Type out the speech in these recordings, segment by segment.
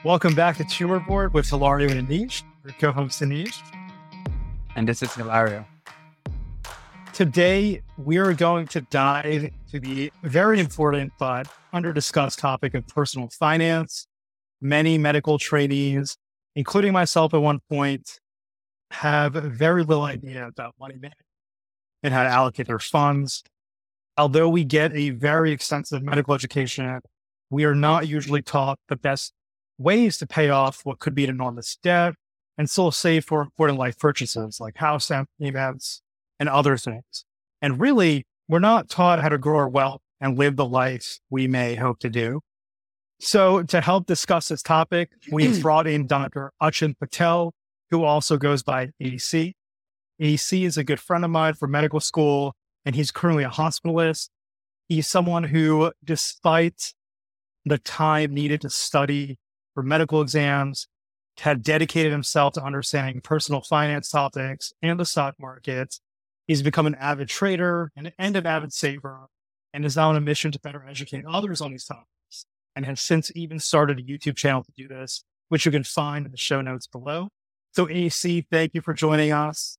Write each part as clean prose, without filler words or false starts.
Welcome back to Tumor Board with Hilario and Anish, your co-host Anish. And this is Hilario. Today, we are going to dive into the very important but under-discussed topic of personal finance. Many medical trainees, including myself at one point, have very little idea about money management and how to allocate their funds. Although we get a very extensive medical education, we are not usually taught the best ways to pay off what could be an enormous debt and still save for important life purchases like house events and other things. And really, we're not taught how to grow our wealth and live the life we may hope to do. So to help discuss this topic, we've brought in Dr. Achin Patel, who also goes by AC. AC is a good friend of mine from medical school, and he's currently a hospitalist. He's someone who, despite the time needed to study for medical exams, had dedicated himself to understanding personal finance topics and the stock market. He's become an avid trader and an avid saver, and is now on a mission to better educate others on these topics, and has since even started a YouTube channel to do this, which you can find in the show notes below. So AC, thank you for joining us.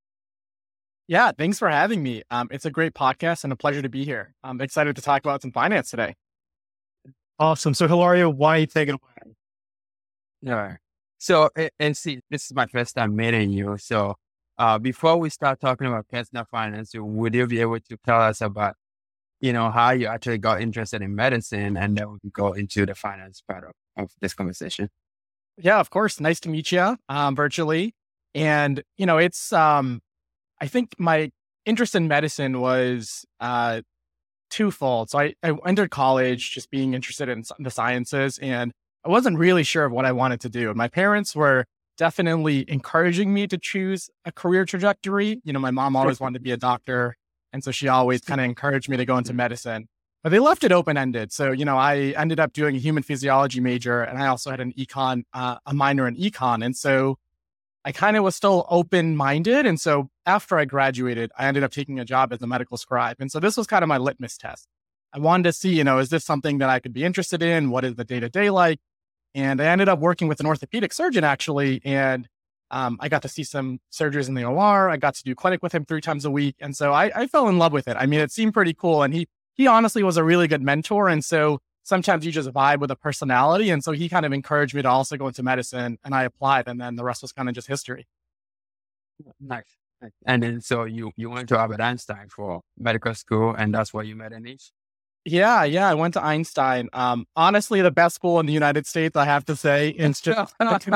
Yeah, thanks for having me. It's a great podcast and a pleasure to be here. I'm excited to talk about some finance today. Awesome. So Hilario, why you take it away? All right. So, and see, this is my first time meeting you. So, before we start talking about personal finance, would you be able to tell us about, how you actually got interested in medicine, and then we can go into the finance part of this conversation? Yeah, of course. Nice to meet you virtually. And, it's, I think my interest in medicine was twofold. So I entered college just being interested in the sciences, and I wasn't really sure of what I wanted to do. My parents were definitely encouraging me to choose a career trajectory. My mom always wanted to be a doctor, and so she always kind of encouraged me to go into medicine. But they left it open-ended. So, I ended up doing a human physiology major, and I also had a minor in econ. And so I kind of was still open-minded. And so after I graduated, I ended up taking a job as a medical scribe. And so this was kind of my litmus test. I wanted to see, is this something that I could be interested in? What is the day-to-day like? And I ended up working with an orthopedic surgeon, actually. And I got to see some surgeries in the OR. I got to do clinic with him 3 times a week. And so I fell in love with it. I mean, it seemed pretty cool. And he honestly was a really good mentor. And so sometimes you just vibe with a personality. And so he kind of encouraged me to also go into medicine, and I applied. And then the rest was kind of just history. Nice. And then so you went to Albert Einstein for medical school, and that's where you met Anish? Yeah. I went to Einstein. Honestly, the best school in the United States, I have to say. It's just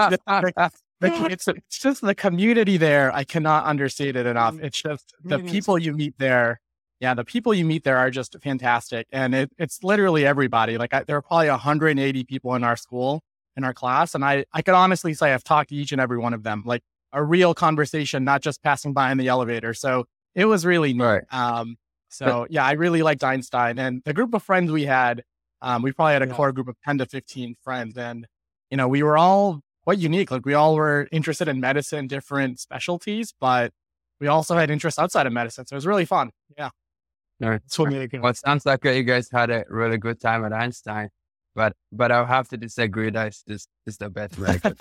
it's just the community there. I cannot understate it enough. It's just the people you meet there. Yeah, the people you meet there are just fantastic. And it's literally everybody. Like there are probably 180 people in our school, in our class. And I could honestly say I've talked to each and every one of them, like a real conversation, not just passing by in the elevator. So it was really neat. Right. So yeah, I really liked Einstein, and the group of friends we had, we probably had a core group of 10 to 15 friends, and, we were all quite unique. Like we all were interested in medicine, different specialties, but we also had interests outside of medicine. So it was really fun. Yeah. All right. Well, it sounds like you guys had a really good time at Einstein, but I'll have to disagree. This is the best record.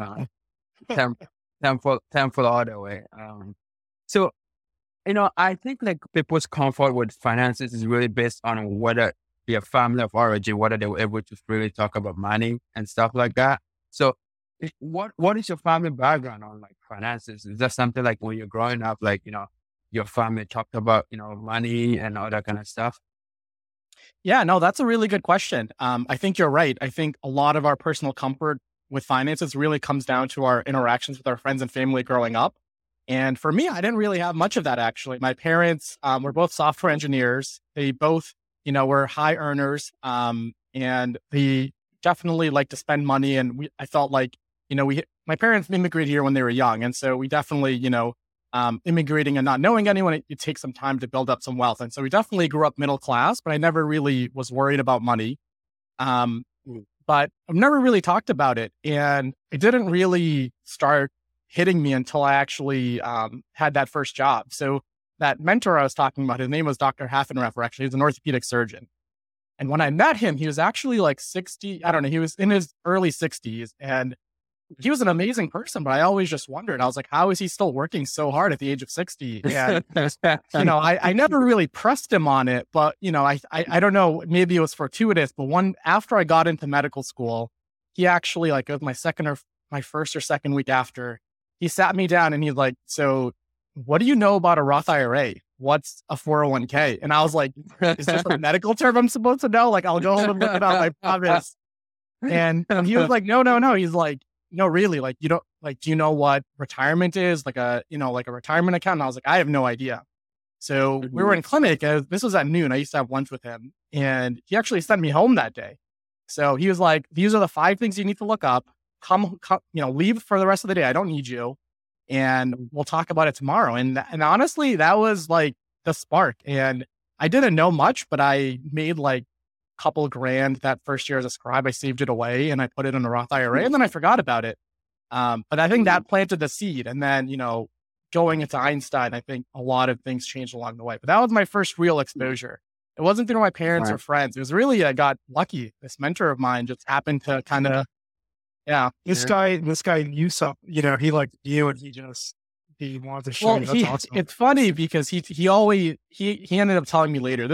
Temple all the way. So, I think like people's comfort with finances is really based on whether their family of origin, whether they were able to freely talk about money and stuff like that. So what is your family background on like finances? Is that something like when you're growing up, like, your family talked about, money and all that kind of stuff? Yeah, no, that's a really good question. I think you're right. I think a lot of our personal comfort with finances really comes down to our interactions with our friends and family growing up. And for me, I didn't really have much of that, actually. My parents were both software engineers. They both, were high earners, and they definitely like to spend money. And I felt like, my parents immigrated here when they were young. And so we definitely, immigrating and not knowing anyone, it takes some time to build up some wealth. And so we definitely grew up middle class, but I never really was worried about money. But I've never really talked about it. And it didn't really start hitting me until I actually had that first job. So that mentor I was talking about, his name was Dr. Haffenreffer, actually. He was an orthopedic surgeon. And when I met him, he was actually like 60. I don't know. He was in his early 60s, and he was an amazing person, but I always just wondered. I was like, how is he still working so hard at the age of 60? And, I never really pressed him on it, but, I don't know, maybe it was fortuitous, but after I got into medical school, he actually, like, it was my first or second week after, he sat me down and he's like, so what do you know about a Roth IRA? What's a 401k? And I was like, is this a medical term I'm supposed to know? Like, I'll go home and look it up, I promise. And he was like, no. He's like, no, really, like, you don't, like, do you know what retirement is? Like a retirement account? And I was like, I have no idea. So we were in clinic. This was at noon. I used to have lunch with him, and he actually sent me home that day. So he was like, these are the 5 things you need to look up. Come, leave for the rest of the day. I don't need you. And we'll talk about it tomorrow. And honestly, that was like the spark. And I didn't know much, but I made like couple of grand that first year as a scribe. I saved it away and I put it in a Roth IRA, and then I forgot about it. But I think that planted the seed. And then, going into Einstein, I think a lot of things changed along the way. But that was my first real exposure. It wasn't through my parents or friends. It was really, I got lucky. This mentor of mine just happened to kind of, This guy knew something, he liked you, and he wanted to show you. That's awesome. It's funny because he ended up telling me later,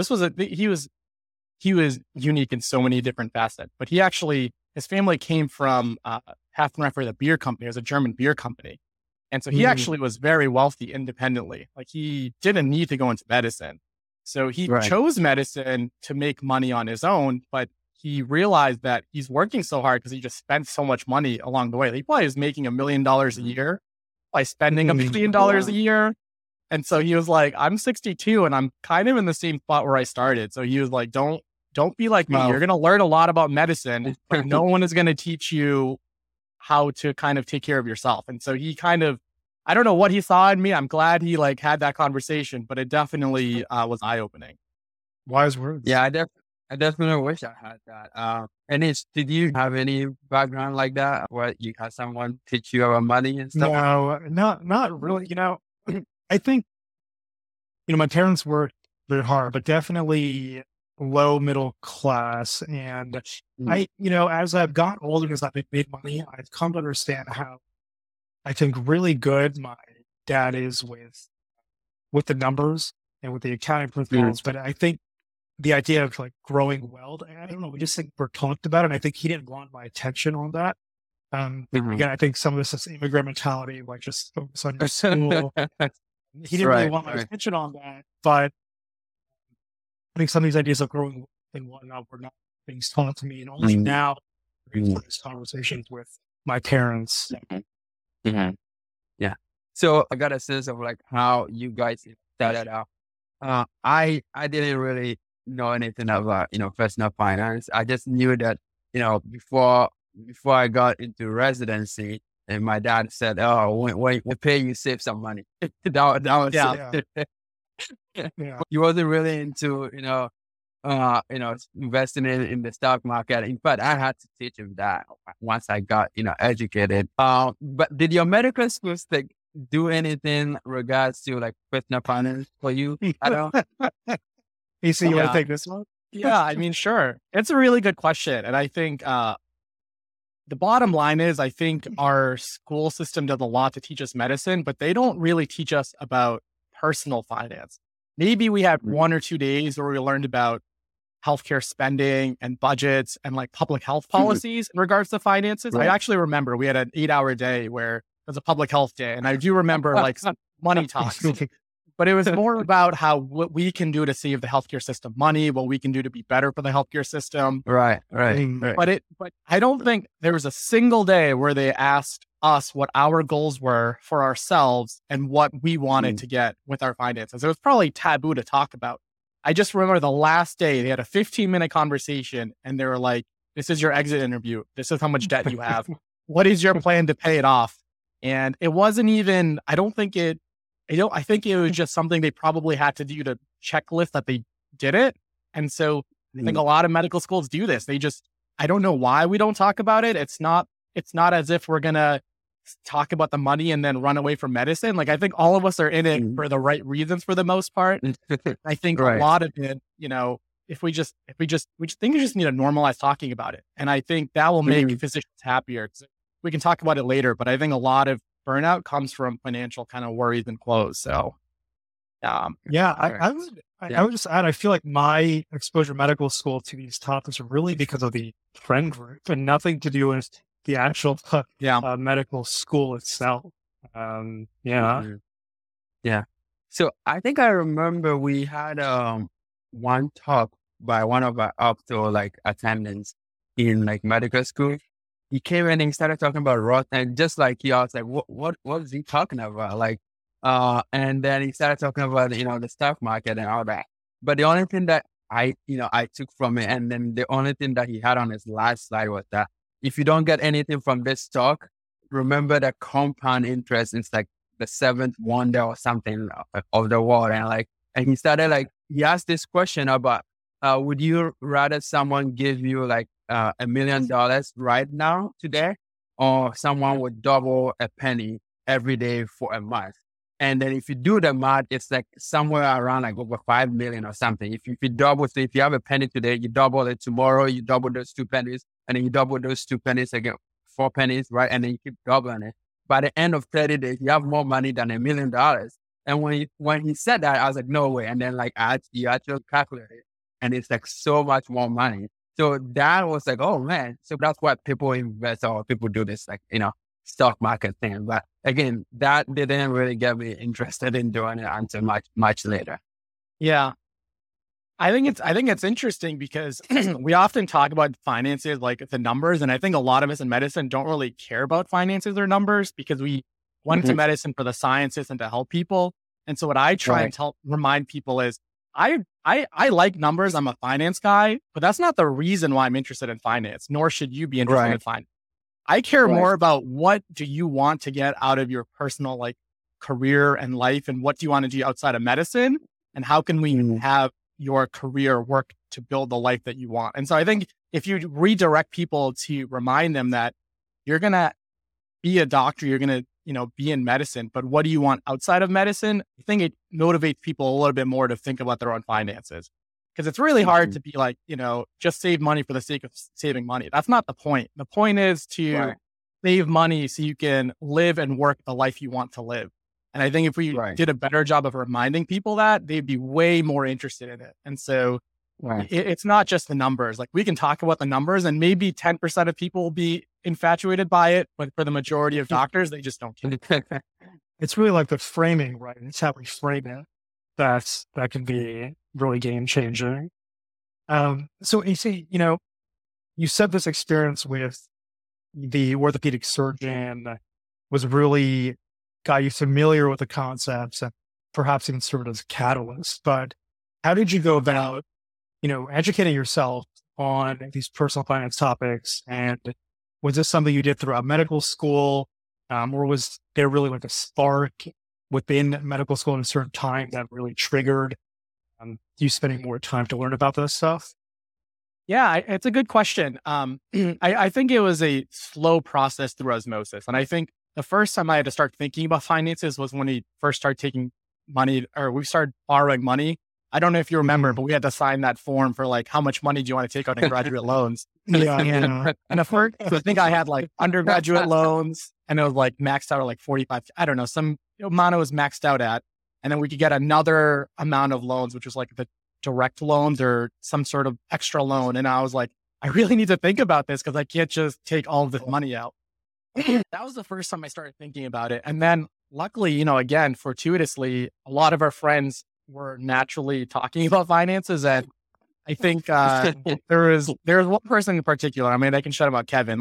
he was unique in so many different facets, but his family came from Hafenreffer, the beer company. It was a German beer company. And so he actually was very wealthy independently. Like, he didn't need to go into medicine. So he chose medicine to make money on his own, but he realized that he's working so hard because he just spent so much money along the way. He probably was making $1 million a year by spending $1 million a year. And so he was like, I'm 62 and I'm kind of in the same spot where I started. So he was like, don't be like me. You're going to learn a lot about medicine, but no one is going to teach you how to kind of take care of yourself. And so he kind of, I don't know what he saw in me. I'm glad he like had that conversation, but it definitely was eye-opening. Wise words. Yeah, I definitely wish I had that. Did you have any background like that? Where you had someone teach you about money and stuff? No, not really. I think, my parents worked very hard, but definitely low middle class. And as I've gotten older, as I've made money, I've come to understand how I think really good my dad is with the numbers and with the accounting principles. But I think the idea of like growing wealth, I don't know, we just think we're talked about it. And I think he didn't want my attention on that. Again, I think some of this is immigrant mentality, like just focus on your school. He didn't really want my attention on that. But I think some of these ideas of growing and whatnot were not things taught to me. And only now, these conversations with my parents. Yeah. So I got a sense of like how you guys started out. I didn't really know anything about, personal finance. I just knew that, before I got into residency, and my dad said, "Oh, when we pay you, save some money." that was Yeah. He wasn't really into, investing in the stock market. In fact, I had to teach him that once I got, educated. But did your medical schools do anything regards to like personal finance for you at all? You want to take this one? Yeah, I mean, sure. It's a really good question. And I think the bottom line is, I think our school system does a lot to teach us medicine, but they don't really teach us about personal finance. Maybe we had 1 or 2 days where we learned about healthcare spending and budgets and like public health policies in regards to finances. I actually remember we had an 8-hour day where it was a public health day. And I do remember like some money talks, but it was more about what we can do to save the healthcare system money, what we can do to be better for the healthcare system. Right. But I don't think there was a single day where they asked us what our goals were for ourselves and what we wanted to get with our finances. It was probably taboo to talk about. I just remember the last day they had a 15-minute conversation and they were like, "This is your exit interview. This is how much debt you have. What is your plan to pay it off?" And it wasn't even, I think it was just something they probably had to do to checklist that they did it. And so I think a lot of medical schools do this. I don't know why we don't talk about it. It's not as if we're going to talk about the money and then run away from medicine. Like, I think all of us are in it for the right reasons for the most part. I think a lot of it, we just think you just need to normalize talking about it. And I think that will make physicians happier. We can talk about it later, but I think a lot of burnout comes from financial kind of worries and clothes. So, I would just add, I feel like my exposure to medical school to these topics are really because of the friend group and nothing to do with the actual medical school itself. So I think I remember we had one talk by one of our opto like attendants in like medical school. He came in and he started talking about Roth, and just like he was like, what is he talking about? Like, and then he started talking about, the stock market and all that. But the only thing that I took from it, and then the only thing that he had on his last slide was that if you don't get anything from this talk, remember that compound interest is like the seventh wonder or something of the world. And he started he asked this question about, would you rather someone give you like $1 million right now today, or someone would double a penny every day for a month? And then if you do the math, it's like somewhere around like over 5 million or something. If you double, so if you have a penny today, you double it tomorrow, you double those 2 pennies, and then you double those 2 pennies again, 4 pennies, right? And then you keep doubling it. By the end of 30 days, you have more money than $1 million. And when he said that, I was like, no way. And then you actually calculate it, and it's like so much more money. So that was like, oh man. So that's why people invest or people do this, stock market thing. But again, that didn't really get me interested in doing it until much, much later. Yeah. I think it's interesting because we often talk about finances, like the numbers. And I think a lot of us in medicine don't really care about finances or numbers because we went to medicine for the sciences and to help people. And so what I try and remind people is I like numbers. I'm a finance guy, but that's not the reason why I'm interested in finance, nor should you be interested in finance. I care more about what do you want to get out of your personal career and life, and what do you want to do outside of medicine, and how can we have your career work to build the life that you want. And so I think if you redirect people to remind them that you're going to be a doctor, you're going to, be in medicine, but what do you want outside of medicine? I think it motivates people a little bit more to think about their own finances, because it's really hard to be like, just save money for the sake of saving money. That's not the point. The point is to save money so you can live and work the life you want to live. And I think if we did a better job of reminding people that, they'd be way more interested in it. And so it's not just the numbers. Like, we can talk about the numbers and maybe 10% of people will be infatuated by it, but for the majority of doctors, they just don't care. It's really like the framing, right? It's how we frame it. That can be really game changing. So you see, you said this experience with the orthopedic surgeon was really got you familiar with the concepts and perhaps even served as a catalyst. But how did you go about, educating yourself on these personal finance topics? And was this something you did throughout medical school? Or was there really like a spark within medical school at a certain time that really triggered you spending more time to learn about this stuff? Yeah, it's a good question. I think it was a slow process through osmosis. And I think the first time I had to start thinking about finances was when we first started taking money, or we started borrowing money. I don't know if you remember, but we had to sign that form for how much money do you want to take out in graduate loans? And at first, I think I had undergraduate loans, and it was maxed out at 45. I don't know, some amount it was maxed out at. And then we could get another amount of loans, which was the direct loans or some sort of extra loan. And I was like, I really need to think about this because I can't just take all of this money out. That was the first time I started thinking about it. And then luckily, again, fortuitously, a lot of our friends were naturally talking about finances. And I think there's one person in particular. I mean, I can shout about Kevin.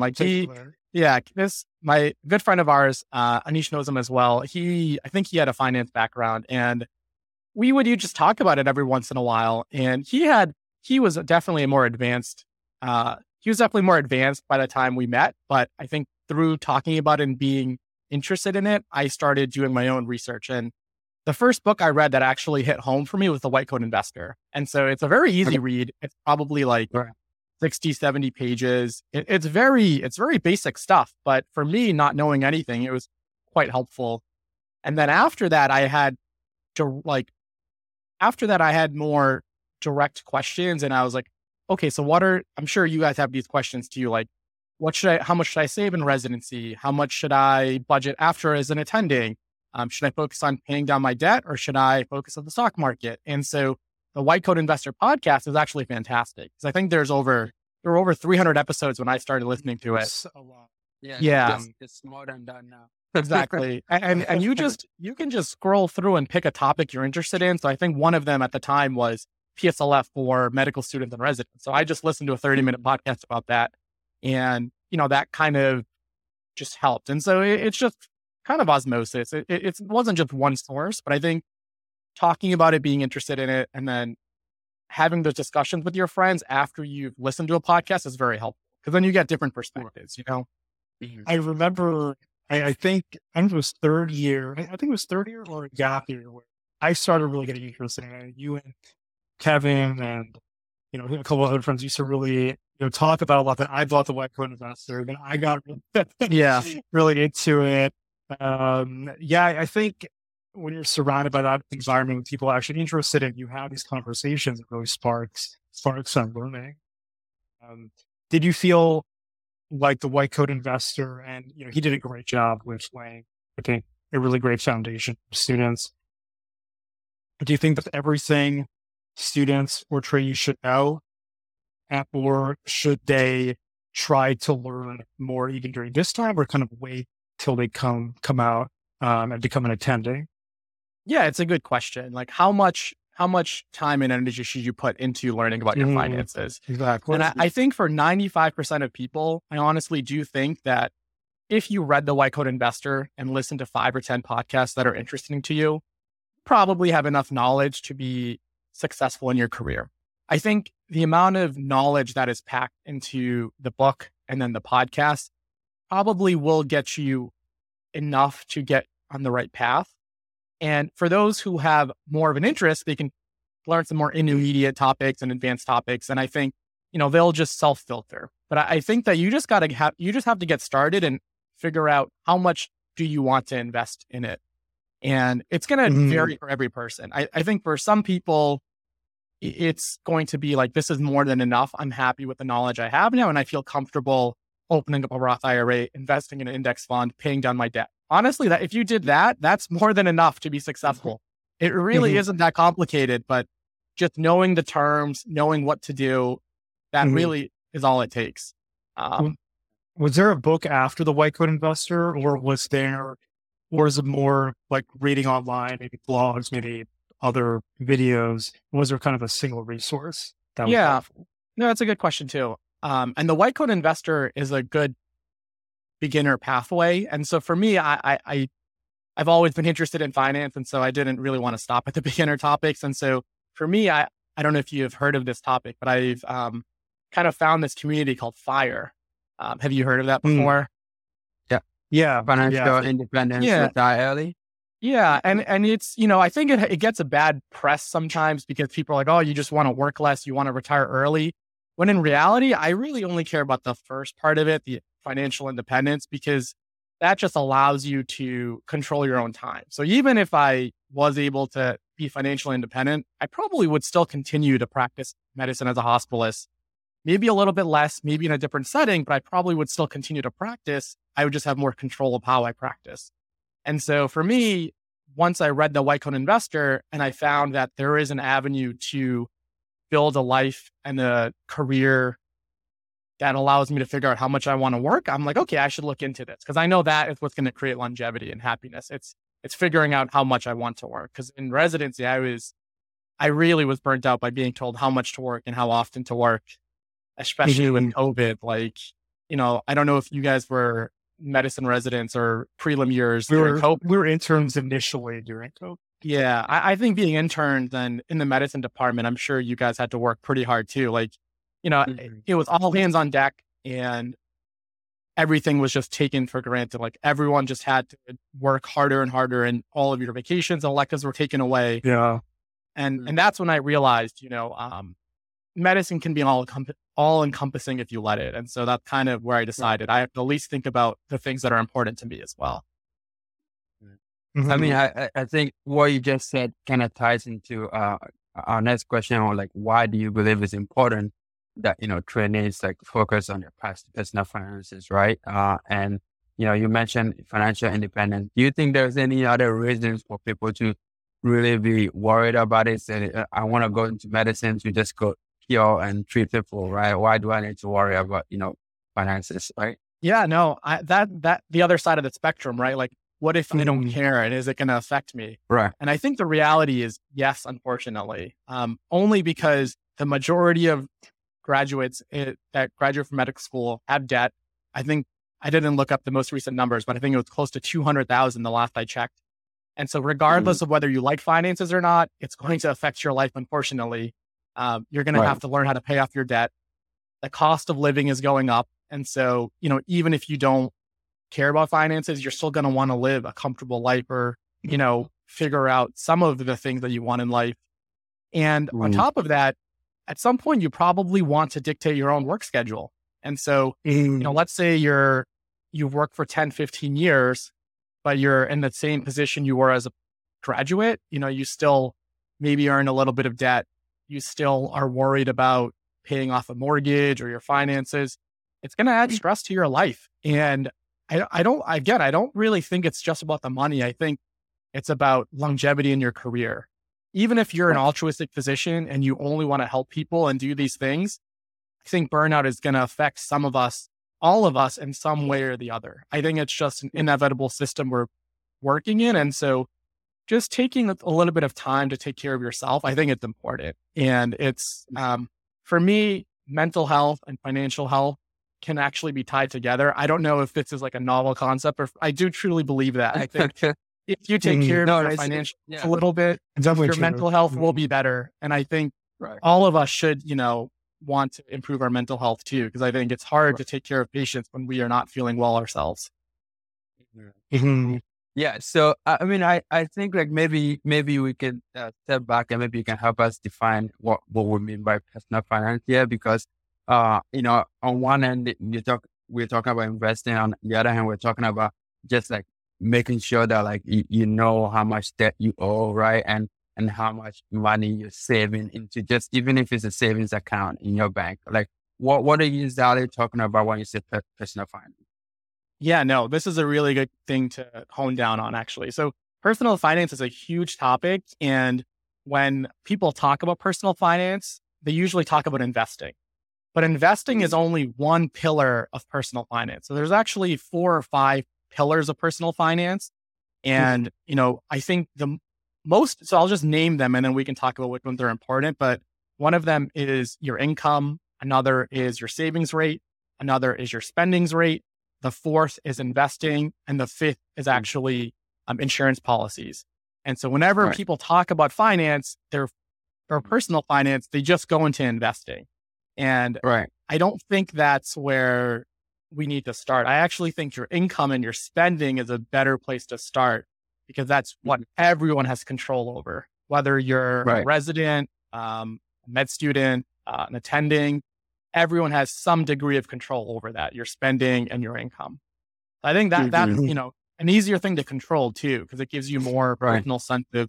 My good friend of ours, Anish knows him as well. I think he had a finance background, and we would just talk about it every once in a while. And he was definitely more advanced. He was definitely more advanced by the time we met. But I think through talking about it and being interested in it, I started doing my own research. And the first book I read that actually hit home for me was The White Coat Investor. And so it's a very easy read. It's probably 60, 70 pages. It's very basic stuff. But for me, not knowing anything, it was quite helpful. And then after that, I had more direct questions. And I was like, okay, so I'm sure you guys have these questions too, like, how much should I save in residency? How much should I budget after as an attending? Should I focus on paying down my debt or should I focus on the stock market? And so the White Coat Investor podcast is actually fantastic because I think there were over 300 episodes when I started listening to it. That's a lot. Yeah. It's more than done now. Exactly. And you can just scroll through and pick a topic you're interested in. So I think one of them at the time was PSLF for medical students and residents. So I just listened to a 30-minute podcast about that. And, that kind of just helped. And so it's just kind of osmosis. It wasn't just one source, but I think talking about it, being interested in it, and then having those discussions with your friends after you've listened to a podcast is very helpful because then you get different perspectives, Mm-hmm. I remember, I think it was third year. I think it was third year or a gap year where I started really getting interested in it. You and Kevin and, a couple of other friends used to really, talk about a lot that I bought the White Coat Investor. Then I got really into it. I think when you're surrounded by that environment with people actually interested in, you have these conversations, it really sparks some learning. Did you feel like the White Coat Investor, and he did a great job with laying, I think, a really great foundation for students. Do you think that everything students or trainees should know, or should they try to learn more even during this time, or kind of wait till they come out and become an attending? Yeah, it's a good question. Like how much time and energy should you put into learning about your finances? Exactly. And I think for 95% of people, I honestly do think that if you read The White Coat Investor and listened to 5 or 10 podcasts that are interesting to you, probably have enough knowledge to be successful in your career. I think the amount of knowledge that is packed into the book and then the podcast probably will get you enough to get on the right path. And for those who have more of an interest, they can learn some more intermediate topics and advanced topics. And I think, they'll just self-filter. But I think that you just have to get started and figure out how much do you want to invest in it. And it's going to vary for every person. I think for some people, it's going to be like, this is more than enough. I'm happy with the knowledge I have now. And I feel comfortable opening up a Roth IRA, investing in an index fund, paying down my debt. Honestly, that if you did that, that's more than enough to be successful. It really isn't that complicated, but just knowing the terms, knowing what to do, that really is all it takes. Was there a book after The White Coat Investor, or is it more like reading online, maybe blogs, maybe other videos? Was there kind of a single resource? That was helpful? No, that's a good question too. And The White Coat Investor is a good beginner pathway. And so for me, I've always been interested in finance. And so I didn't really want to stop at the beginner topics. And so for me, I don't know if you have heard of this topic, but I've kind of found this community called FIRE. Have you heard of that before? Yeah. Financial independence, retire early. Yeah. And it's, I think it gets a bad press sometimes because people are like, oh, you just want to work less, you want to retire early. When in reality, I really only care about the first part of it, the financial independence, because that just allows you to control your own time. So even if I was able to be financially independent, I probably would still continue to practice medicine as a hospitalist, maybe a little bit less, maybe in a different setting, but I probably would still continue to practice. I would just have more control of how I practice. And so for me, once I read The White Coat Investor and I found that there is an avenue to build a life and a career that allows me to figure out how much I want to work, I'm like, okay, I should look into this because I know that is what's going to create longevity and happiness. It's figuring out how much I want to work. Because in residency, I really was burnt out by being told how much to work and how often to work, especially with COVID. Like, I don't know if you guys were medicine residents or prelim years during COVID. We were interns initially during COVID. Yeah, I think being interns and in the medicine department, I'm sure you guys had to work pretty hard too. Like, it was all hands on deck and everything was just taken for granted. Like everyone just had to work harder and harder and all of your vacations and electives were taken away. Yeah. And that's when I realized, medicine can be all encompassing if you let it. And so that's kind of where I decided I have to at least think about the things that are important to me as well. I mean, I think what you just said kind of ties into our next question on like, why do you believe it's important that, trainees like focus on their past personal finances, right? And, you mentioned financial independence. Do you think there's any other reasons for people to really be worried about it? Say, I want to go into medicine to just go cure and treat people, right? Why do I need to worry about, finances, right? Yeah, no, that the other side of the spectrum, right? Like, what if I don't care, and is it going to affect me? Right. And I think the reality is yes, unfortunately, only because the majority of graduates that graduate from medical school have debt. I think I didn't look up the most recent numbers, but I think it was close to 200,000 the last I checked. And so regardless of whether you like finances or not, it's going to affect your life, unfortunately. You're going to have to learn how to pay off your debt. The cost of living is going up. And so, even if you don't care about finances, you're still going to want to live a comfortable life or, figure out some of the things that you want in life. And on top of that, at some point, you probably want to dictate your own work schedule. And so, let's say you've worked for 10, 15 years, but you're in the same position you were as a graduate. You still maybe are in a little bit of debt. You still are worried about paying off a mortgage or your finances. It's going to add stress to your life. And I don't really think it's just about the money. I think it's about longevity in your career. Even if you're an altruistic physician and you only want to help people and do these things, I think burnout is going to affect some of us, all of us in some way or the other. I think it's just an inevitable system we're working in. And so just taking a little bit of time to take care of yourself, I think it's important. And it's, for me, mental health and financial health can actually be tied together. I don't know if this is like a novel concept, or I do truly believe that. I think if you take care of your financial a little bit, your mental health will be better. And I think all of us should, want to improve our mental health too, because I think it's hard to take care of patients when we are not feeling well ourselves. Yeah. So, I think like maybe we can step back and maybe you can help us define what we mean by personal finance here, because, on one end, we're talking about investing. On the other hand, we're talking about just like making sure that like, you know how much debt you owe, right? And how much money you're saving into just, even if it's a savings account in your bank. Like what are you exactly talking about when you say personal finance? Yeah, no, this is a really good thing to hone down on, actually. So personal finance is a huge topic. And when people talk about personal finance, they usually talk about investing. But investing is only one pillar of personal finance. So there's actually 4 or 5 pillars of personal finance. And, I think so I'll just name them and then we can talk about which ones are important. But one of them is your income. Another is your savings rate. Another is your spendings rate. The 4th is investing. And the 5th is actually insurance policies. And so whenever people talk about finance, their personal finance, they just go into investing. And I don't think that's where we need to start. I actually think your income and your spending is a better place to start, because that's what everyone has control over, whether you're a resident, a med student, an attending. Everyone has some degree of control over that, your spending and your income. I think that's, an easier thing to control too, because it gives you more personal sense of,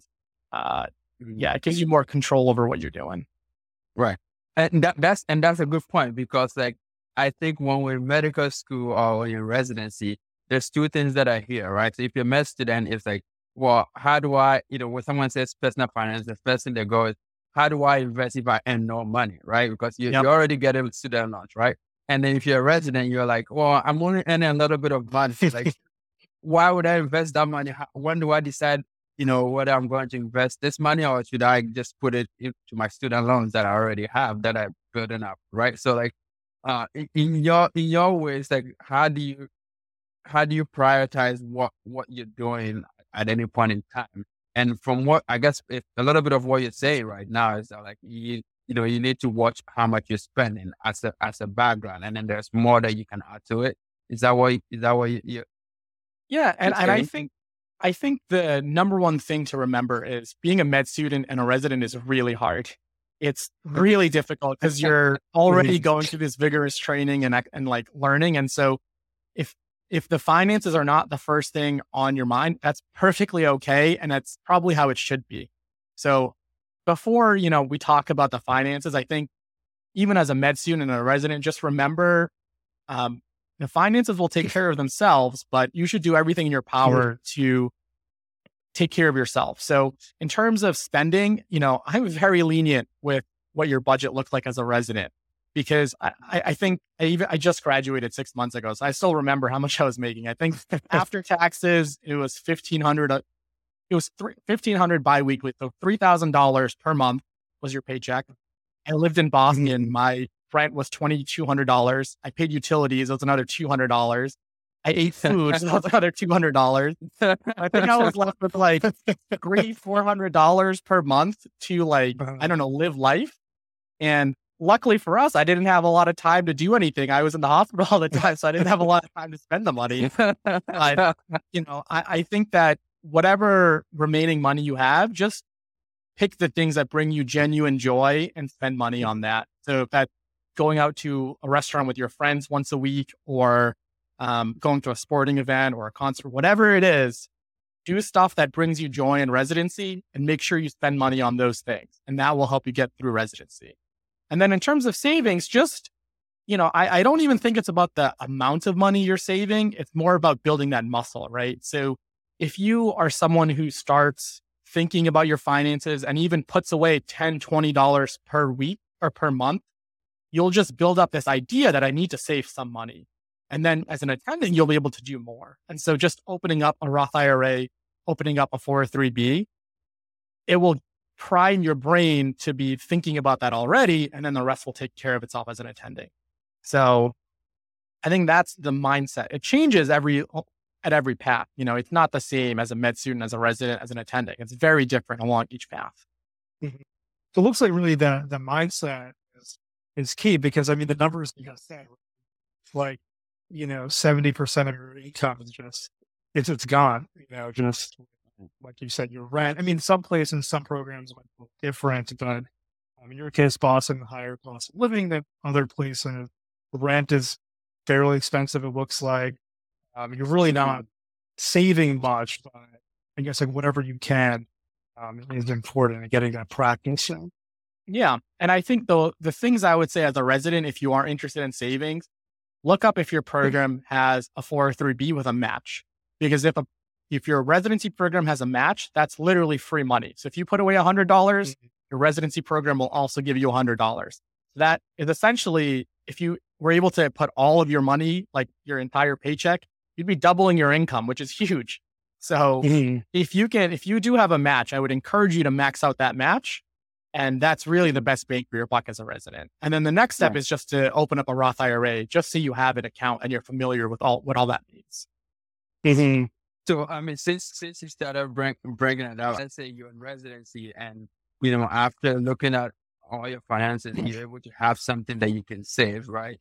it gives you more control over what you're doing. Right. And that's a good point, because like, I think when we're in medical school or when you're in residency, there's 2 things that I hear, right? So if you're a med student, it's like, well, how do I, when someone says personal finance, the first thing they go is, how do I invest if I earn no money, right? Because you already get a student loans, right? And then if you're a resident, you're like, well, I'm only earning a little bit of money. Like, why would I invest that money? When do I decide, whether I'm going to invest this money, or should I just put it into my student loans that I already have, that I'm building up, right? So like, in your ways, like, how do you prioritize what you're doing at any point in time? And from what I guess, a little bit of what you're saying right now is that like you need to watch how much you're spending as a background, and then there's more that you can add to it. Is that what you? Yeah, and I think the number one thing to remember is being a med student and a resident is really hard. It's really difficult because you're already going through this vigorous training and like learning. And so if the finances are not the first thing on your mind, that's perfectly okay. And that's probably how it should be. So before, we talk about the finances, I think even as a med student and a resident, just remember the finances will take care of themselves, but you should do everything in your power to take care of yourself. So in terms of spending, I'm very lenient with what your budget looked like as a resident, because I think I just graduated 6 months ago. So I still remember how much I was making. I think after taxes, it was $1,500. It was $1,500 biweekly. So $3,000 per month was your paycheck. I lived in Boston. My rent was $2,200. I paid utilities. It was another $200. I ate food. So that was another $200. I think I was left with like $300-$400 per month to I don't know, live life. And luckily for us, I didn't have a lot of time to do anything. I was in the hospital all the time, so I didn't have a lot of time to spend the money. But, I think that whatever remaining money you have, just pick the things that bring you genuine joy and spend money on that. So if that's going out to a restaurant with your friends once a week, or going to a sporting event or a concert, whatever it is, do stuff that brings you joy in residency and make sure you spend money on those things. And that will help you get through residency. And then in terms of savings, just, I don't even think it's about the amount of money you're saving. It's more about building that muscle, right? So if you are someone who starts thinking about your finances and even puts away $10, $20 per week or per month, you'll just build up this idea that I need to save some money. And then as an attending, you'll be able to do more. And so just opening up a Roth IRA, opening up a 403B, it will prime your brain to be thinking about that already. And then the rest will take care of itself as an attending. So I think that's the mindset. It changes at every path. It's not the same as a med student, as a resident, as an attending. It's very different along each path. Mm-hmm. So it looks like really the mindset is key, because the numbers you got said, like, 70% of your income is just, it's gone, just like you said, your rent. Some places, some programs might be different, but in your case, Boston, higher cost of living than other places. Rent is fairly expensive, it looks like. You're really not saving much, but I guess whatever you can is important in getting that practice. Yeah. And I think the things I would say as a resident, if you are interested in savings, look up if your program has a 403B with a match. Because if your residency program has a match, that's literally free money. So if you put away $100, your residency program will also give you $100. That is essentially, if you were able to put all of your money, like your entire paycheck, you'd be doubling your income, which is huge. So if you do have a match, I would encourage you to max out that match. And that's really the best bang for your buck as a resident. And then the next step is just to open up a Roth IRA, just so you have an account and you're familiar with what all that means. Mm-hmm. So, since you started bringing it out, let's say you're in residency and, after looking at all your finances, you're able to have something that you can save, right?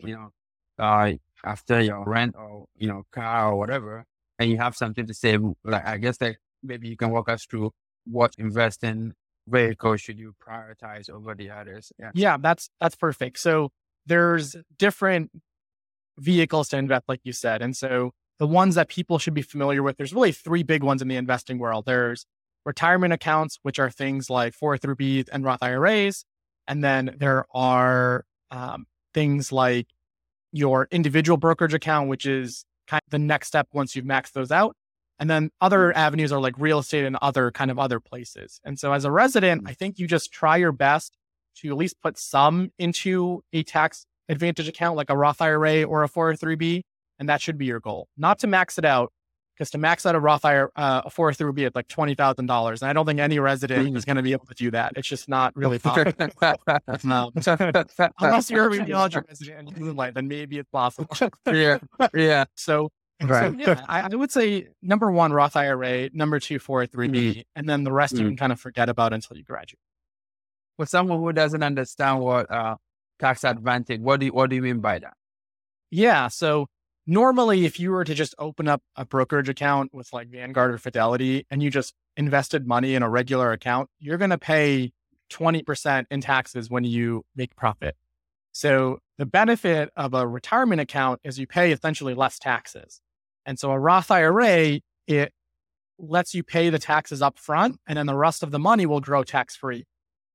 After your rent or, car or whatever, and you have something to save, I guess maybe you can walk us through what investing vehicle should you prioritize over the others? Yeah, that's perfect. So there's different vehicles to invest, like you said. And so the ones that people should be familiar with, there's really 3 big ones in the investing world. There's retirement accounts, which are things like 403Bs and Roth IRAs. And then there are things like your individual brokerage account, which is kind of the next step once you've maxed those out. And then other avenues are like real estate and other places. And so as a resident, I think you just try your best to at least put some into a tax advantage account, like a Roth IRA or a 403B. And that should be your goal. Not to max it out, because to max out a Roth IRA, a 403B at like $20,000. And I don't think any resident is going to be able to do that. It's just not really possible. Unless you're a radiology resident and you moonlight, then maybe it's possible. Yeah. So I would say number 1, Roth IRA, number 2, 403B, and then the rest you can kind of forget about until you graduate. For someone who doesn't understand what tax advantage, what do you mean by that? Yeah. So normally, if you were to just open up a brokerage account with like Vanguard or Fidelity and you just invested money in a regular account, you're going to pay 20% in taxes when you make profit. So the benefit of a retirement account is you pay essentially less taxes. And so a Roth IRA, it lets you pay the taxes up front, and then the rest of the money will grow tax-free.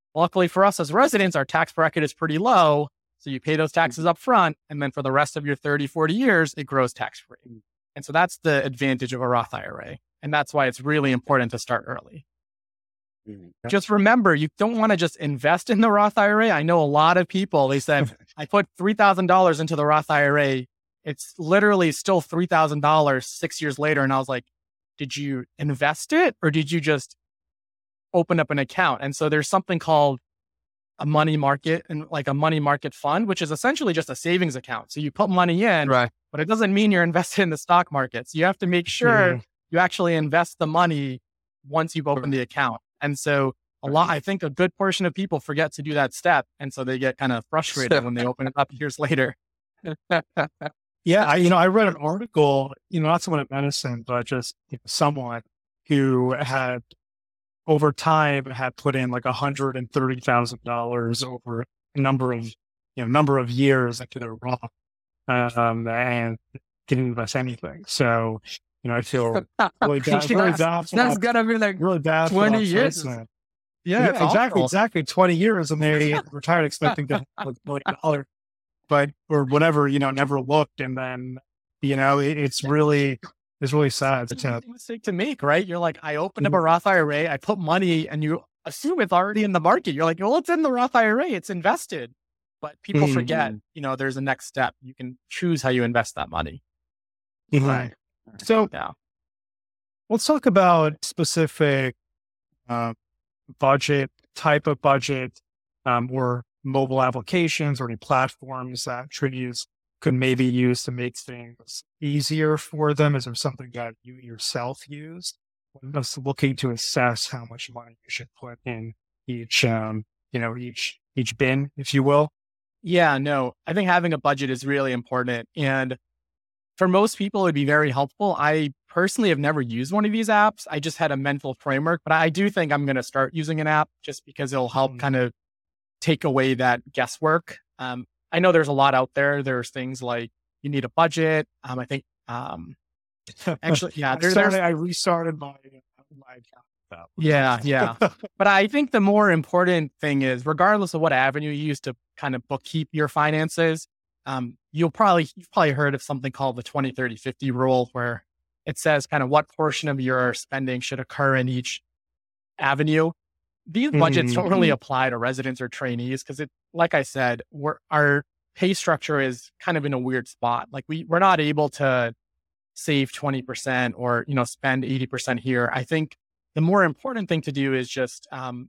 Luckily for us as residents, our tax bracket is pretty low. So you pay those taxes up front. And then for the rest of your 30, 40 years, it grows tax free. And so that's the advantage of a Roth IRA. And that's why it's really important to start early. Just remember, you don't want to just invest in the Roth IRA. I know a lot of people, they said, I put $3,000 into the Roth IRA. It's literally still $3,000 6 years later. And I was like, did you invest it or did you just open up an account? And so there's something called a money market and like a money market fund, which is essentially just a savings account. So you put money in, Right. but it doesn't mean you're invested in the stock markets. You have to make sure you actually invest the money once you've opened the account. And so I think a good portion of people forget to do that step. And so they get kind of frustrated when they open it up years later. Yeah. I read an article, not someone at medicine, but just someone who had over time had put in like $130,000 over a number of years into their Roth, and didn't invest anything. So, I feel really bad. Really bad. That's gotta be like really bad. 20 years. Yeah, exactly. 20 years, and they retired expecting to have $1 million, but or whatever, never looked, and then it's really sad. It's a mistake to make, right? You're like, I opened up a Roth IRA, I put money, and you assume it's already in the market. You're like, well, it's in the Roth IRA, it's invested. But people forget, there's a next step. You can choose how you invest that money. Right. So let's talk about specific budget, type of budget, or mobile applications or any platforms that Trinity's could maybe use to make things easier for them. Is there something that you yourself use? I'm just looking to assess how much money you should put in each bin, if you will. Yeah, no, I think having a budget is really important. And for most people, it'd be very helpful. I personally have never used one of these apps. I just had a mental framework, but I do think I'm going to start using an app just because it'll help kind of take away that guesswork. I know there's a lot out there. There's things like you need a budget. I think, actually, yeah. I restarted my account. Yeah. But I think the more important thing is, regardless of what avenue you use to kind of bookkeep your finances, you've probably heard of something called the 20-30-50 rule, where it says kind of what portion of your spending should occur in each avenue. These budgets don't really apply to residents or trainees because like I said, our pay structure is kind of in a weird spot. Like we're not able to save 20% or, spend 80% here. I think the more important thing to do is just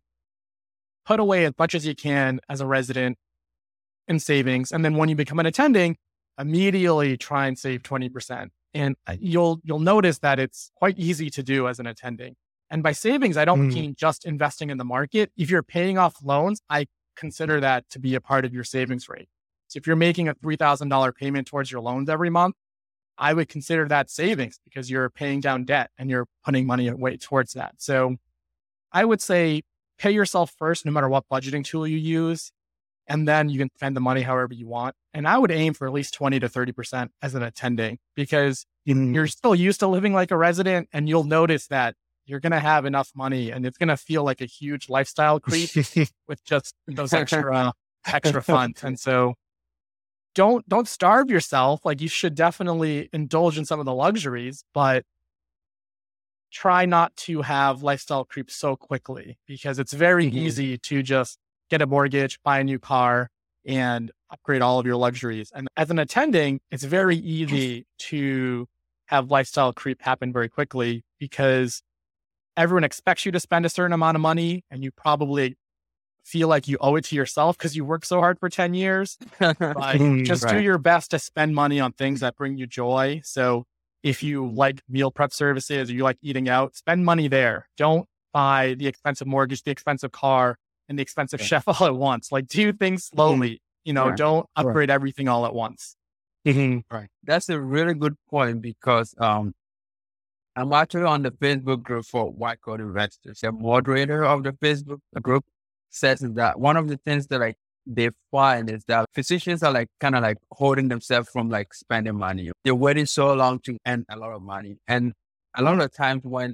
put away as much as you can as a resident in savings. And then when you become an attending, immediately try and save 20%. And you'll notice that it's quite easy to do as an attending. And by savings, I don't mean just investing in the market. If you're paying off loans, I consider that to be a part of your savings rate. So if you're making a $3,000 payment towards your loans every month, I would consider that savings because you're paying down debt and you're putting money away towards that. So I would say pay yourself first, no matter what budgeting tool you use. And then you can spend the money however you want. And I would aim for at least 20 to 30% as an attending because you're still used to living like a resident, and you'll notice that you're going to have enough money and it's going to feel like a huge lifestyle creep with just those extra funds. And so don't starve yourself. Like, you should definitely indulge in some of the luxuries, but try not to have lifestyle creep so quickly, because it's very easy to just get a mortgage, buy a new car, and upgrade all of your luxuries. And as an attending, it's very easy to have lifestyle creep happen very quickly because everyone expects you to spend a certain amount of money, and you probably feel like you owe it to yourself because you worked so hard for 10 years. But just do your best to spend money on things that bring you joy. So if you like meal prep services or you like eating out, spend money there. Don't buy the expensive mortgage, the expensive car, and the expensive chef all at once. Like, do things slowly. Don't upgrade everything all at once. Right. That's a really good point because I'm actually on the Facebook group for White Coat Investors. The moderator of the Facebook group says that one of the things that they find is that physicians are kind of holding themselves from spending money. They're waiting so long to earn a lot of money. And a lot of times when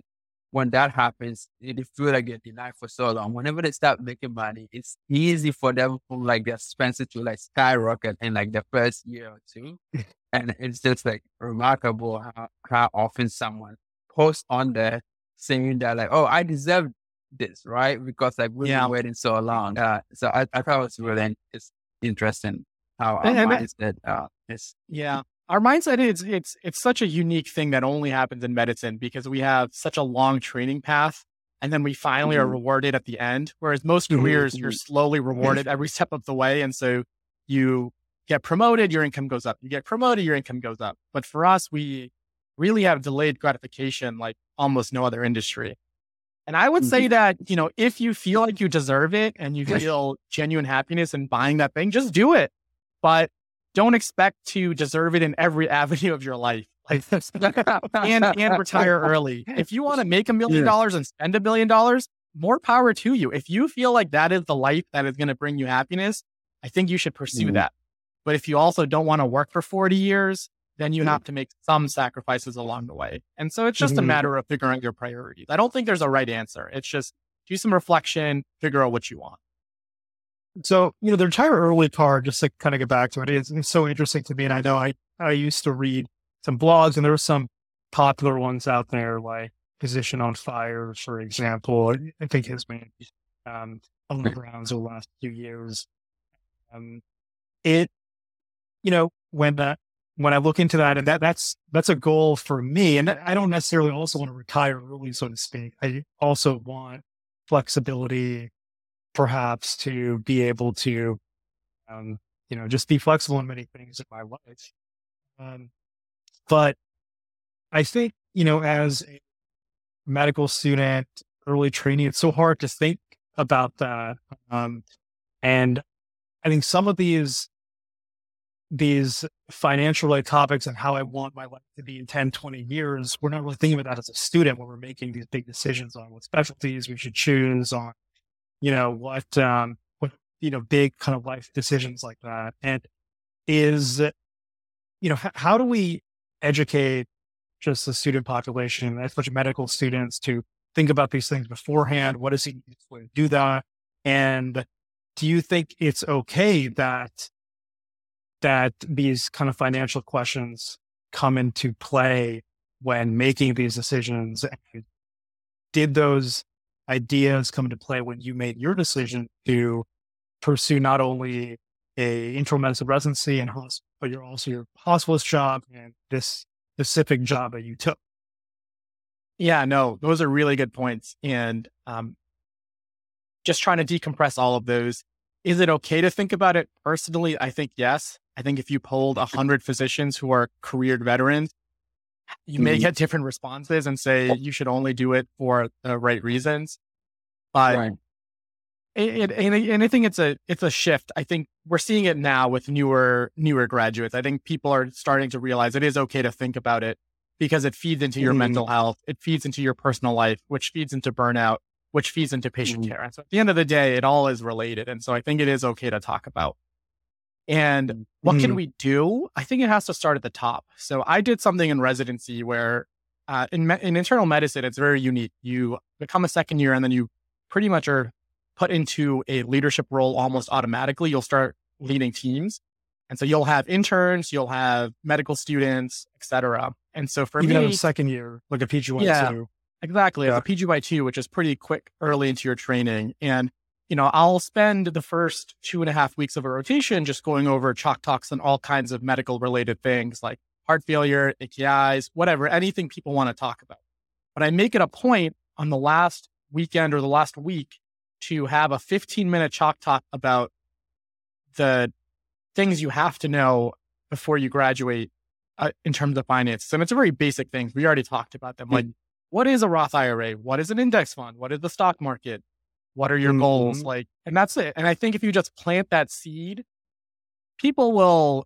when that happens, they feel like they're denied for so long. Whenever they start making money, it's easy for them for like their expenses to like skyrocket in like the first year or two. And it's just like remarkable how often someone posts on there saying that like, oh, I deserve this, right? Because like we've been waiting so long. So I thought it was really interesting how our mindset is. Yeah. Our mindset is it's such a unique thing that only happens in medicine because we have such a long training path and then we finally are rewarded at the end. Whereas most careers, you're slowly rewarded every step of the way. And so you get promoted, your income goes up. You get promoted, your income goes up. But for us, we really have delayed gratification like almost no other industry. And I would say that, you know, if you feel like you deserve it and you feel genuine happiness in buying that thing, just do it. But don't expect to deserve it in every avenue of your life. Like, and retire early. If you want to make $1 million and spend $1 million, more power to you. If you feel like that is the life that is going to bring you happiness, I think you should pursue that. But if you also don't want to work for 40 years, then you have to make some sacrifices along the way. And so it's just a matter of figuring out your priorities. I don't think there's a right answer. It's just do some reflection, figure out what you want. So, you know, the retire early part, just to kind of get back to it, it's so interesting to me. And I know I used to read some blogs and there were some popular ones out there, like Physician on Fire, for example. I think his name on the grounds over the last few years. You know, when I look into that, and that's a goal for me. And I don't necessarily also want to retire early, so to speak. I also want flexibility, perhaps, to be able to, you know, just be flexible in many things in my life. But I think, you know, as a medical student, early training, it's so hard to think about that. And I think some of these financial related topics and how I want my life to be in 10, 20 years, we're not really thinking about that as a student when we're making these big decisions on what specialties we should choose, on, you know, what, you know, big kind of life decisions like that. And is, you know, how do we educate just the student population, especially medical students, to think about these things beforehand? What is the easiest way to do that? And do you think it's okay that these kind of financial questions come into play when making these decisions? And did those ideas come into play when you made your decision to pursue not only a internal medicine residency and but your hospitalist job and this specific job that you took? Yeah, no, those are really good points. And just trying to decompress all of those. Is it okay to think about it personally? I think yes. I think if you polled 100 physicians who are careered veterans, you may get different responses and say you should only do it for the right reasons. But and I think it's a shift. I think we're seeing it now with newer graduates. I think people are starting to realize it is okay to think about it because it feeds into your mental health. It feeds into your personal life, which feeds into burnout, which feeds into patient care. And so at the end of the day, it all is related. And so I think it is okay to talk about. And what can we do? I think it has to start at the top. So I did something in residency where in internal medicine, it's very unique. You become a second year and then you pretty much are put into a leadership role almost automatically. You'll start leading teams. And so you'll have interns, you'll have medical students, et cetera. And so for me, in the second year, like a PGY2. Yeah, exactly. A PGY2, which is pretty quick early into your training. And you know, I'll spend the first 2.5 weeks of a rotation just going over chalk talks and all kinds of medical related things like heart failure, AKIs, whatever, anything people want to talk about. But I make it a point on the last weekend or the last week to have a 15-minute chalk talk about the things you have to know before you graduate in terms of finances. And it's a very basic things. We already talked about them. Like, what is a Roth IRA? What is an index fund? What is the stock market? What are your goals? Like, and that's it. And I think if you just plant that seed, people will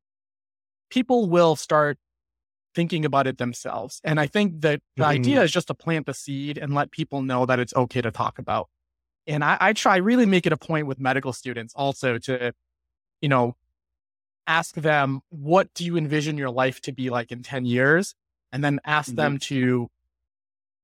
start thinking about it themselves. And I think that the idea is just to plant the seed and let people know that it's okay to talk about. And I really make it a point with medical students also to, you know, ask them, what do you envision your life to be like in 10 years? And then ask them to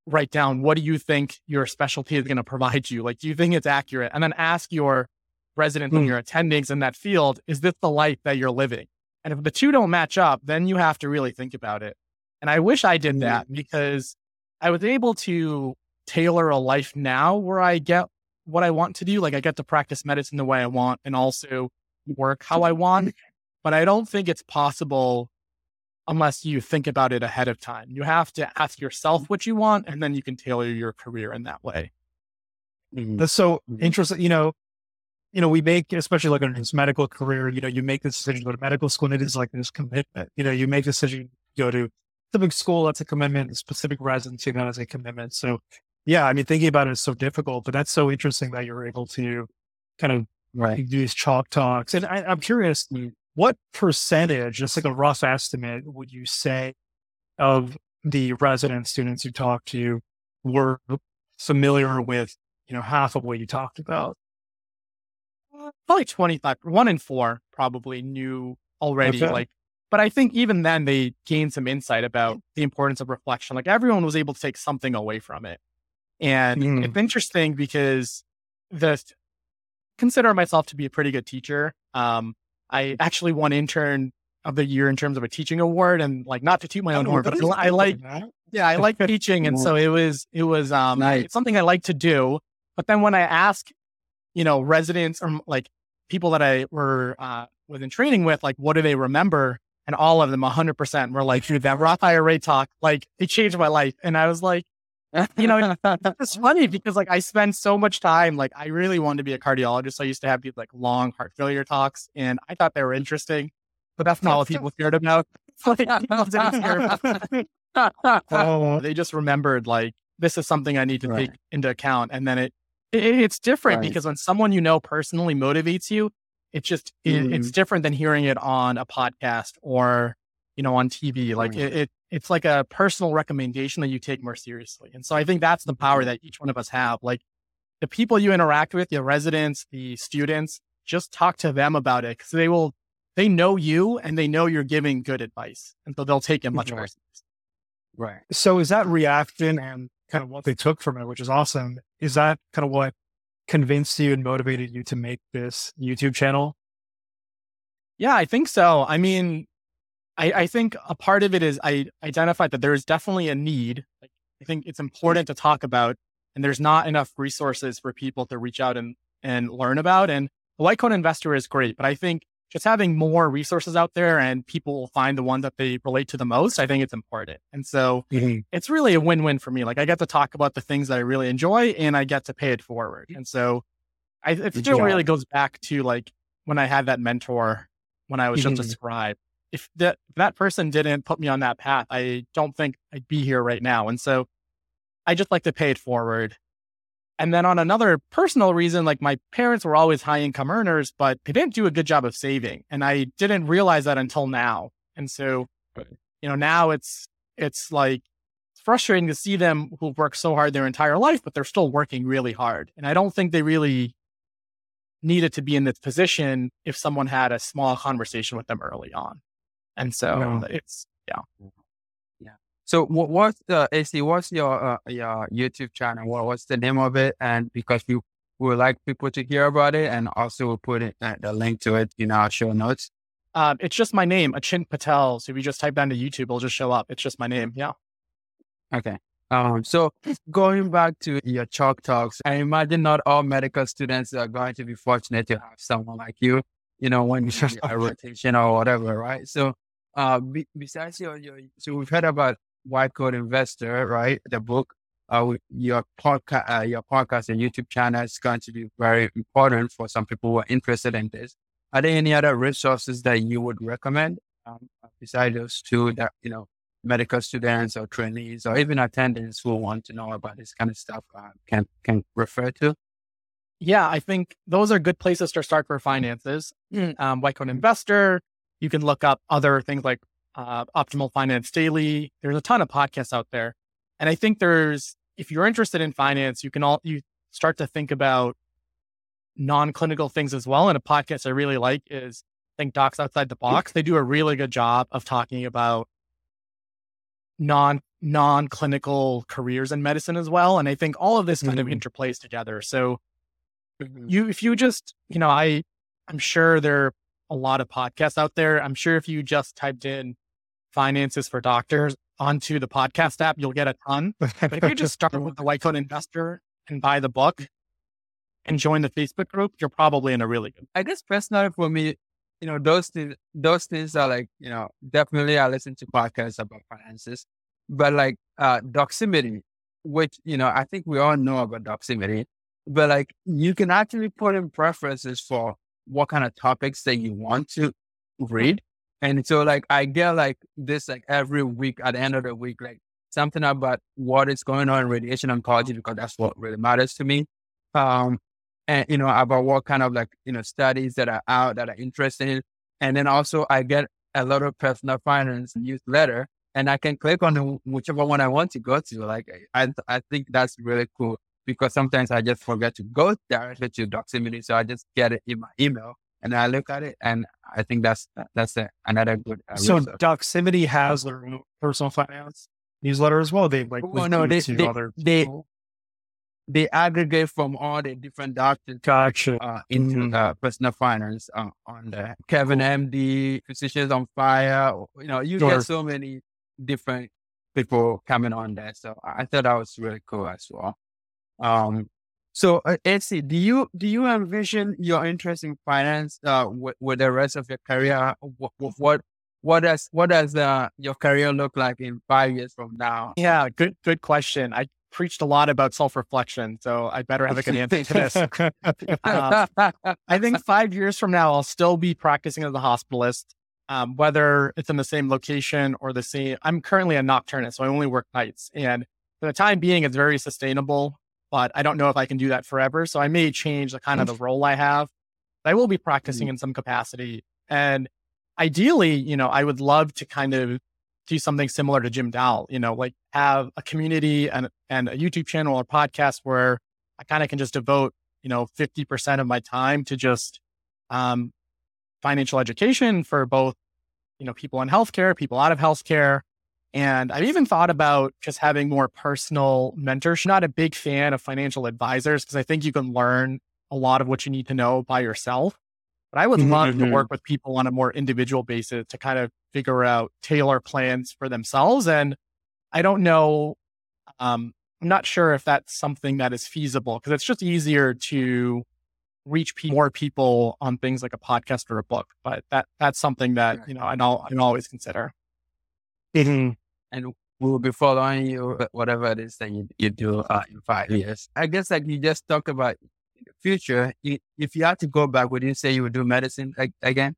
write down, what do you think your specialty is going to provide you? Like, do you think it's accurate? And then ask your residents and your attendings in that field, is this the life that you're living? And if the two don't match up, then you have to really think about it. And I wish I did that because I was able to tailor a life now where I get what I want to do. Like I get to practice medicine the way I want and also work how I want. But I don't think it's possible unless you think about it ahead of time. You have to ask yourself what you want, and then you can tailor your career in that way. That's so interesting. We make, especially like in this medical career, you make this decision to go to medical school and it is like this commitment. You make the decision to go to specific school, that's a commitment, specific residency, that is a commitment. So yeah, I mean, thinking about it is so difficult, but that's so interesting that you're able to kind of do these chalk talks. And I'm curious, what percentage, just like a rough estimate, would you say of the resident students you talked to were familiar with, half of what you talked about? Probably 25, 1 in 4 probably knew already. Okay. But I think even then they gained some insight about the importance of reflection. Like everyone was able to take something away from it. And it's interesting because consider myself to be a pretty good teacher. I actually won intern of the year in terms of a teaching award, and like not to toot my own horn, but I like teaching. And so it was nice. It's something I like to do. But then when I ask, residents or like people that I was in training with, like, what do they remember? And all of them 100% were like, dude, that Roth IRA talk, like it changed my life. And I was like, it's funny because like I spend so much time, like I really wanted to be a cardiologist. I used to have these like long heart failure talks and I thought they were interesting, but that's not what people cared about. They just remembered like, this is something I need to take into account. And then it's different because when someone personally motivates you, it's just, it's different than hearing it on a podcast or, on TV. Like it's like a personal recommendation that you take more seriously. And so I think that's the power that each one of us have. Like the people you interact with, your residents, the students, just talk to them about it because they know you and they know you're giving good advice. And so they'll take it much more seriously. Right. So is that reaction and kind of what they took from it, which is awesome. Is that kind of what convinced you and motivated you to make this YouTube channel? Yeah, I think so. I mean, I think a part of it is I identified that there is definitely a need. Like, I think it's important to talk about, and there's not enough resources for people to reach out and learn about. And the White Coat Investor is great, but I think just having more resources out there and people will find the one that they relate to the most, I think it's important. And so it's really a win-win for me. Like I get to talk about the things that I really enjoy and I get to pay it forward. And so it still really goes back to like when I had that mentor, when I was just a scribe. If that person didn't put me on that path, I don't think I'd be here right now. And so I just like to pay it forward. And then on another personal reason, like my parents were always high income earners, but they didn't do a good job of saving. And I didn't realize that until now. And so, now it's like it's frustrating to see them who've worked so hard their entire life, but they're still working really hard. And I don't think they really needed to be in this position if someone had a small conversation with them early on. And so it's. So what's AC? What's your YouTube channel? What's the name of it? And because we would like people to hear about it, and also we'll put the link to it in our show notes. It's just my name, Achint Patel. So if you just type down to YouTube, it'll just show up. It's just my name. Yeah. Okay. So going back to your chalk talks, I imagine not all medical students are going to be fortunate to have someone like you. When you have a rotation or whatever, right? So besides so we've heard about White Coat Investor, right? The book, your podcast and YouTube channel is going to be very important for some people who are interested in this. Are there any other resources that you would recommend besides those two that, medical students or trainees or even attendants who want to know about this kind of stuff can refer to? Yeah, I think those are good places to start for finances. White Coat Investor. You can look up other things like Optimal Finance Daily. There's a ton of podcasts out there. And I think if you're interested in finance, you start to think about non-clinical things as well. And a podcast I really like is Docs Outside the Box. They do a really good job of talking about non-clinical careers in medicine as well. And I think all of this kind of interplays together. So if you just, I'm sure there are a lot of podcasts out there. I'm sure if you just typed in finances for doctors onto the podcast app, you'll get a ton. But if you just start with the White Coat Investor and buy the book and join the Facebook group, you're probably in a really good. I guess personally for me, those things are like, definitely I listen to podcasts about finances, but like, Doximity, which, I think we all know about Doximity, but like you can actually put in preferences for what kind of topics that you want to read. And so like, I get like this, like every week at the end of the week, like something about what is going on in radiation oncology, because that's what really matters to me. And, about what kind of like, studies that are out that are interesting. And then also I get a lot of personal finance newsletter and I can click on whichever one I want to go to. Like, I think that's really cool because sometimes I just forget to go directly to Doximity. So I just get it in my email and I look at it. And I think that's another good. So resource. Doximity has their own personal finance newsletter as well. They like, they aggregate from all the different doctors into personal finance on the Kevin MD, Physicians on Fire. You get so many different people coming on there. So I thought that was really cool as well. So Etsy, do you envision your interest in finance with the rest of your career? What does your career look like in 5 years from now? Yeah, good question. I preached a lot about self-reflection, so I better have a good answer to this. I think 5 years from now, I'll still be practicing as a hospitalist, whether it's in the same location or the same. I'm currently a nocturnist, so I only work nights. And for the time being, it's very sustainable, but I don't know if I can do that forever. So I may change the kind of the role I have. But I will be practicing in some capacity. And ideally, I would love to kind of do something similar to Jim Dowell, like have a community and a YouTube channel or podcast where I kind of can just devote, 50% of my time to just financial education for both, people in healthcare, people out of healthcare. And I've even thought about just having more personal mentorship. Not a big fan of financial advisors because I think you can learn a lot of what you need to know by yourself. But I would love to work with people on a more individual basis to kind of figure out tailor plans for themselves. And I don't know, I'm not sure if that's something that is feasible because it's just easier to reach more people on things like a podcast or a book. But that's something that, I'd always consider. And we'll be following you, whatever it is that you do in 5 years. I guess like you just talked about in the future, if you had to go back, would you say you would do medicine again?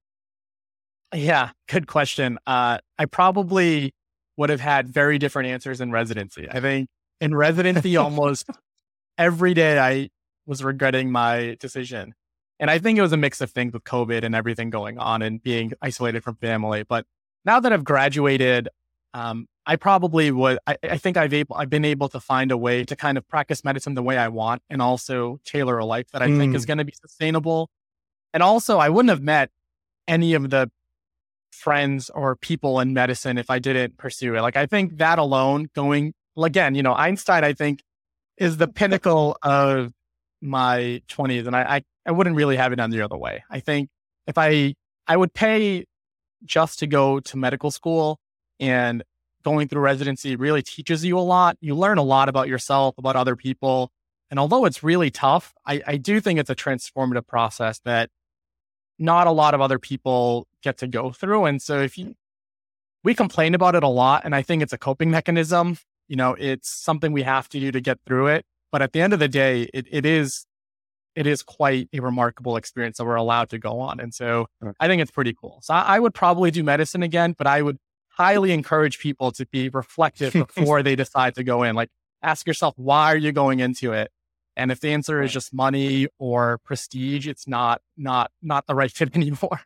Yeah, good question. I probably would have had very different answers in residency. I think in residency, almost every day I was regretting my decision. And I think it was a mix of things with COVID and everything going on and being isolated from family. But now that I've graduated, I probably would. I think I've been able to find a way to kind of practice medicine the way I want and also tailor a life that I think is going to be sustainable. And also, I wouldn't have met any of the friends or people in medicine if I didn't pursue it. Like, I think that alone again, Einstein, I think, is the pinnacle of my 20s. And I wouldn't really have it done the other way. I think if I would pay just to go to medical school, and going through residency really teaches you a lot. You learn a lot about yourself, about other people. And although it's really tough, I do think it's a transformative process that not a lot of other people get to go through. And so we complain about it a lot, and I think it's a coping mechanism. It's something we have to do to get through it. But at the end of the day, it is quite a remarkable experience that we're allowed to go on. And so I think it's pretty cool. So I would probably do medicine again, but I would highly encourage people to be reflective before they decide to go in. Like, ask yourself, why are you going into it? And if the answer is just money or prestige, it's not the right fit anymore.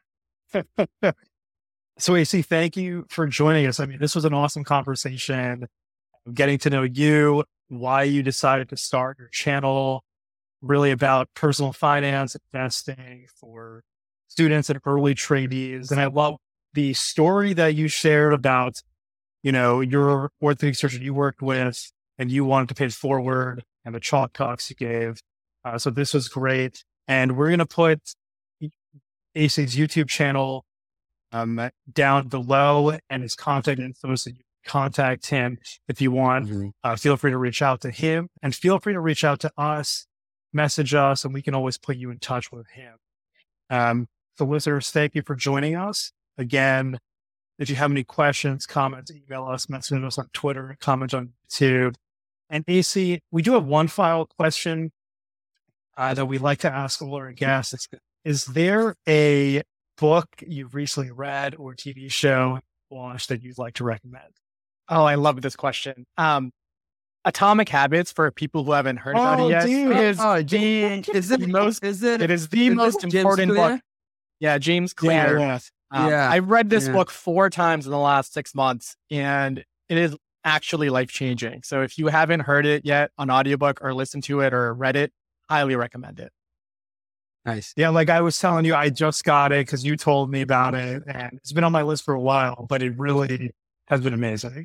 So AC, thank you for joining us. I mean, this was an awesome conversation, getting to know you, why you decided to start your channel, really about personal finance, investing for students and early trainees. And I love the story that you shared about your orthopedic surgeon you worked with and you wanted to pay it forward and the chalk talks you gave. So this was great. And we're going to put AC's YouTube channel down below and his contact info so you can contact him if you want. Feel free to reach out to him and feel free to reach out to us, message us, and we can always put you in touch with him. So listeners, thank you for joining us. Again, if you have any questions, comments, email us, message us on Twitter, comment on YouTube. And AC, we do have one final question that we like to ask all our guests. Is there a book you've recently read or TV show watched that you'd like to recommend? Oh, I love this question. Atomic Habits, for people who haven't heard about it yet, is it the most important book. Yeah, James Clear. Yeah. I read this book 4 times in the last 6 months, and it is actually life-changing. So if you haven't heard it yet on audiobook or listened to it or read it, highly recommend it. Nice. Yeah, like I was telling you, I just got it because you told me about it, and it's been on my list for a while, but it really has been amazing.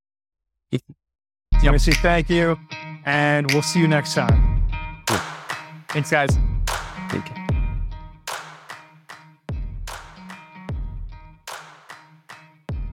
Say thank you, and we'll see you next time. Thanks, guys. Thank you.